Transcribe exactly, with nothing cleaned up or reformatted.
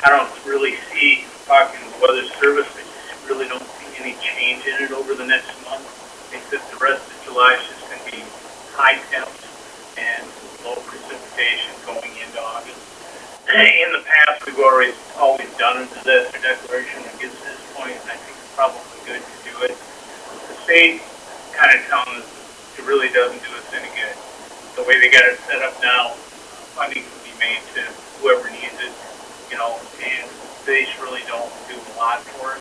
I don't really see, talking to the weather service, I really don't see any change in it over the next month. I think that the rest of July is just going to be high temps and low precipitation going into August. In the past, we've always always done a disaster declaration that gets to this point, and I think it's probably good to do it. The state kind of telling us it really doesn't do us any good. The way they got it set up now, funding can be made to whoever needs it, you know, and they really don't do a lot for it.